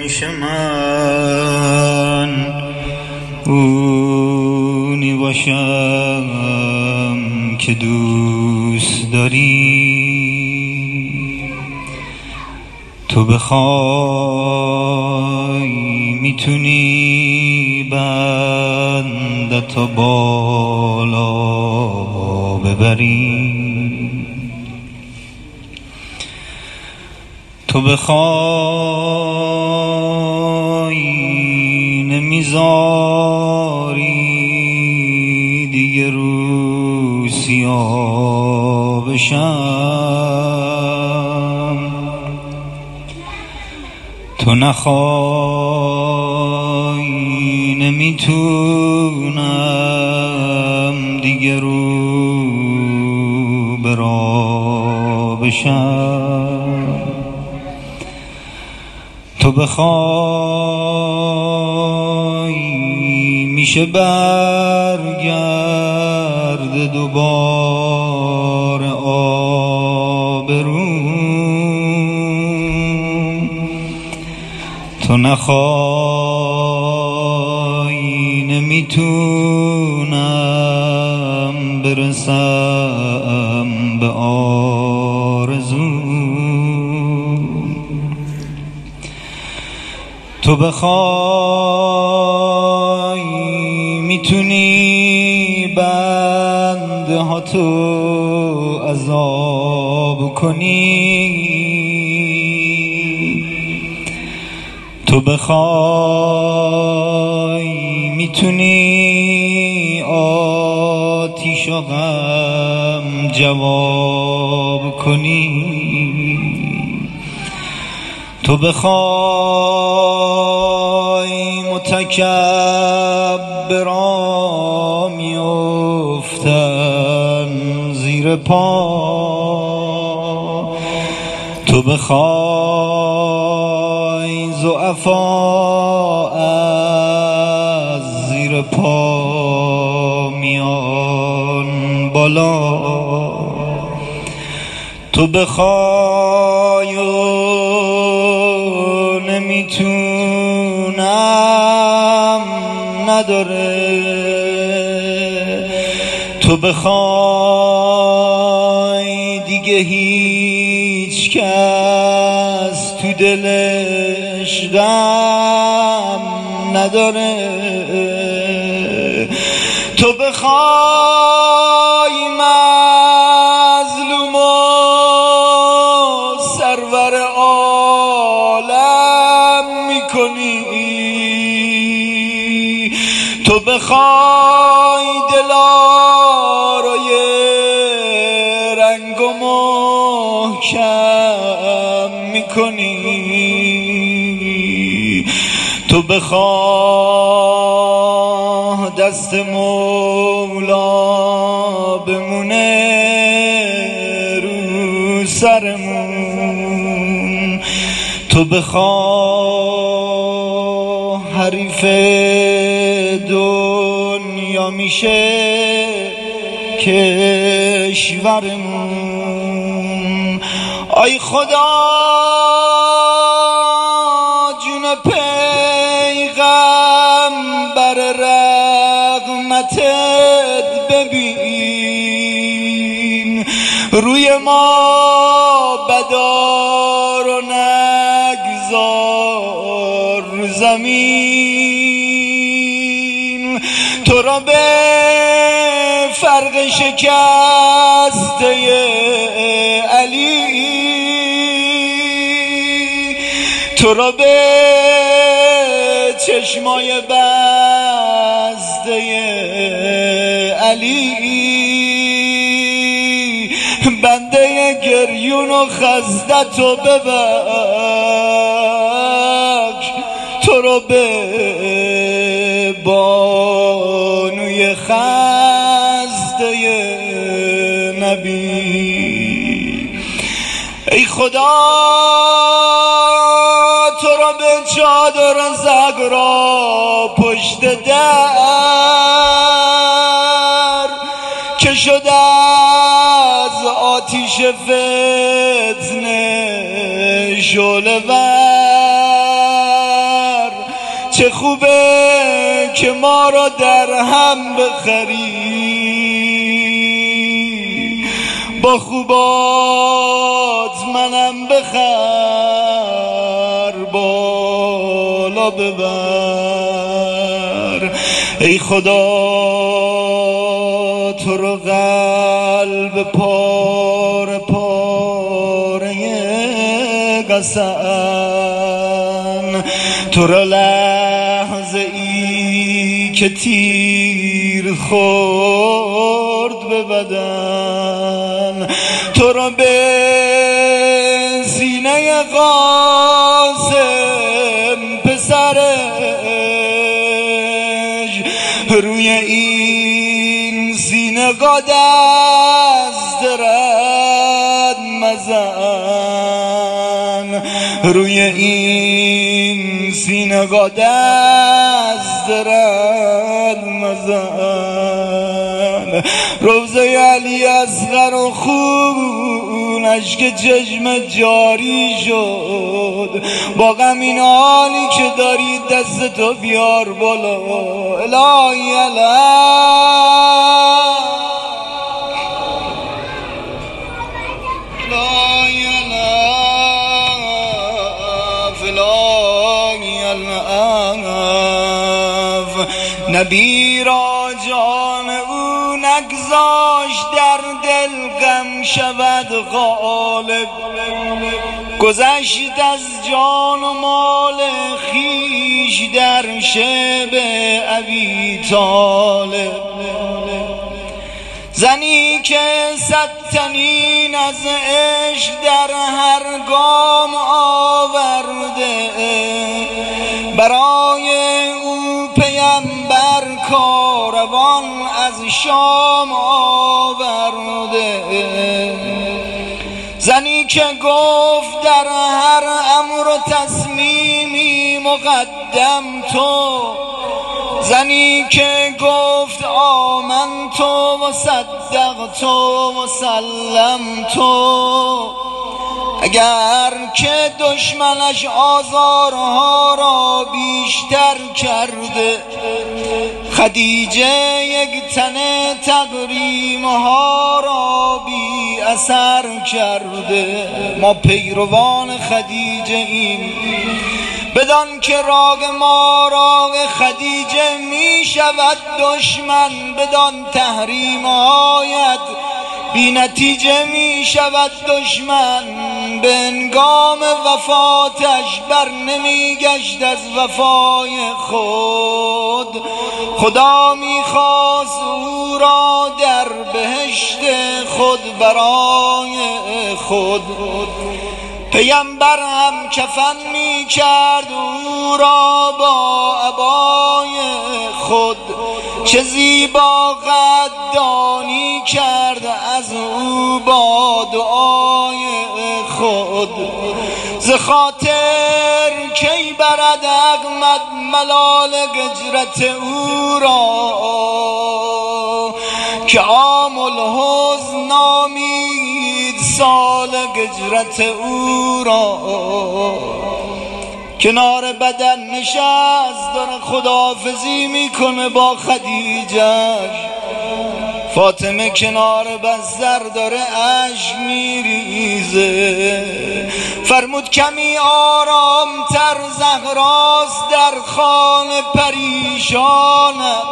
میشه من اونی باشم که دوست داری. تو بخوای میتونی بندتا بالا ببری. تو بخوای نمیذاری دیگه رو سیاه بشم. تو نخوای نمیتونم دیگه رو برا بشم. تو بخوای میشه برگرد دوباره آبروم. تو نخوای نمیتونم برسم به آرزوم. تو بخوای میتونی بنده ها تو عذاب کنی. تو بخوای میتونی آتیش و غم جواب کنی. تو بخوای متکبرا میافتن زیر پا. تو بخوای ضعفا از زیر پا میان بالا. تو بخوای نمیتونم نداره. تو بخوای دیگه هیچ کس تو دلش غم نداره. تو بخوای مظلوم و سرور عالم میکنی. تو بخوای دلارای رنگ و محکم میکنی. تو بخوای دست مولا بمونه رو سرمون. تو بخوای حریف دنیا میشه کشورمون. آی خدا جون پیغمبر رحمتت ببین. روی ما بدار و نگذار رو زمین. تو را به فرق شکسته علی، تو را به چشمای بسته علی، بنده گریون و خزدت و ببخش. تو را به بانوی خزده نبی. ای خدا تو را به چادر زگرا پشت در که شده از آتیش فتنه شعله ور. چه خوبه که ما را در هم بخری، با خوبات منم بخر، بالا ببر. ای خدا تو رو قلب پاره پاره قسم، تو را لحظه ای که تیر خورد به بدن، تو را به سینه قاسم پسرش، روی این سینه دست رد مزن، روی این سینه دست رد مزن. روضه علی اصغر و خونش که چشم جاری شد، با غم این حالی که داری دست تو بیار بالا. الهی نبی را جان او نگذاش در دل غم شود غالب، گذشت از جان و مال خیش در شب ابی طالب. زنی که صد تنین از عشق در هر گام آورده، برای او پیمبر کاروان از شام آورده. زنی که گفت در هر امر و تصمیمی مقدم تو، زنی که گفت آمنت و صدقت و سلمت، اگر که دشمنش آزارها را بیشتر کرده، خدیجه یک تنه تقریمها را بی اثر کرده. ما پیروان خدیجه ایم، بدان که راگ ما راگ خدیجه می شود دشمن، بدان تحریم آید بی نتیجه می شود دشمن. به انگام وفاتش بر نمی گشت از وفای خود، خدا می خواست او را در بهشت خود برای خود. پیمبر هم کفن می کرد او را با عبای خود، چه زیبا قدردانی کرد از او با دعای خود. ز خاطر کی برد احمد ملال هجرت او را، که عام الحزن نامید سال هجرت او را. کنار بدن نشست داره خداحافظی میکنه با خدیجه‌ش، فاطمه کنار بستر داره اشک میریزه. فرمود کمی آرامتر، زهراست در خانه پریشانم،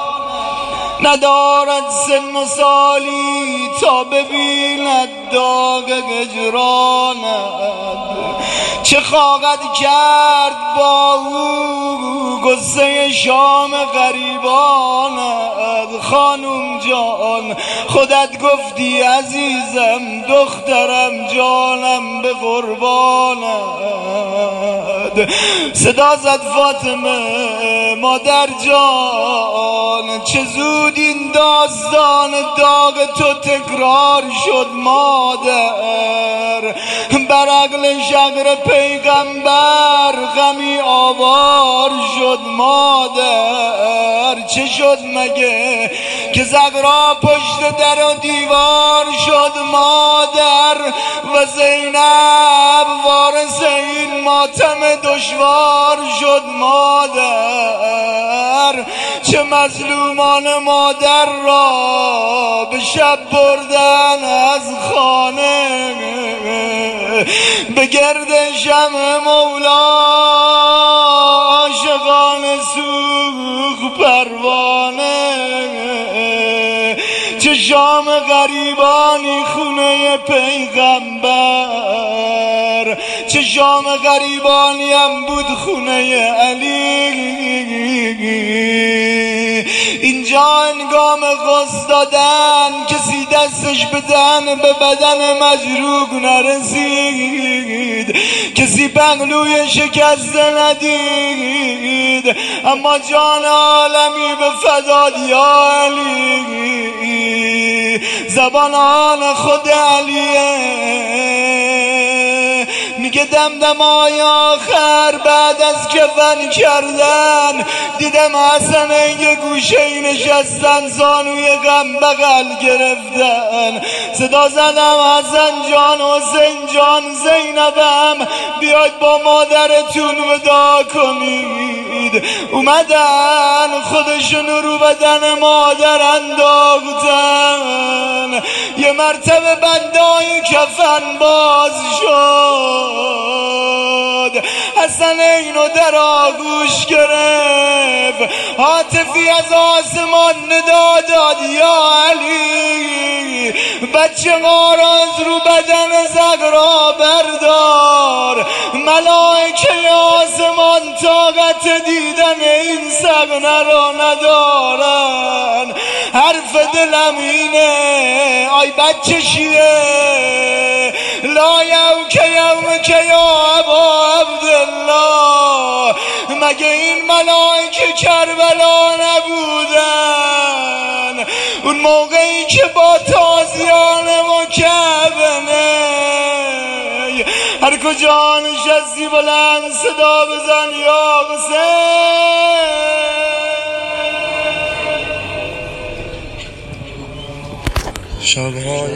ندارد سن و سالی تا ببیند داغ هجرانت. چه خواهد کرد با او غصه شام غریبانت؟ خانم جان خودت گفتی عزیزم، دخترم جانم به قربانت. صدا زد فاطمه مادر جان، چه زود این داستان داغ تو تکرار شد مادر. بر عقل شجر پیغمبر غمی آوار شد مادر. چه شد مگه که زغرا پشت در و دیوار شد مادر، و زینب وارث این ماتم دشوار شد مادر، چه مظلومان مادر را به شب بردن از خانه، به گرد شمع مولا عاشقان سوخ پروانه، چه شام غریبانی خونه پیغمبر، چه شام غریبانی هم بود خونه علی. اینجا انگام غسل دادن کسی دستش به بدن مجروح نرسید، کسی پهلوی شکسته ندید، اما جان عالمی به فداد یا علی. زبان آن خود علیه میگه دمدمای آخر بعد از کفن کردن دیدم حسن یه گوشه نشستن زانوی غم بغل گرفتن، صدا زدم حسن جان حسین جان زینبم بیاید با مادرتون وداع کنید. اومدن خودشون رو بدن مادر انداختن، یه مرتبه بندای کفن باز شد، حسن اینو در آغوش گرفت، عاطفی از آسمان ندا داد یا علی، بچه غاراز رو بدن زغرا بردار، ملائکه آسمان طاقت دیدن این صحنه را ندارن. حرف دلم اینه آی بچه شیعه لا یوک یومک یا ابا عبدالله، مگه این ملائکه کربلا نبودن اون موقعی که با تازیان مکعبنه؟ هر کجا نشستی بلند صدا بزن یا حسین.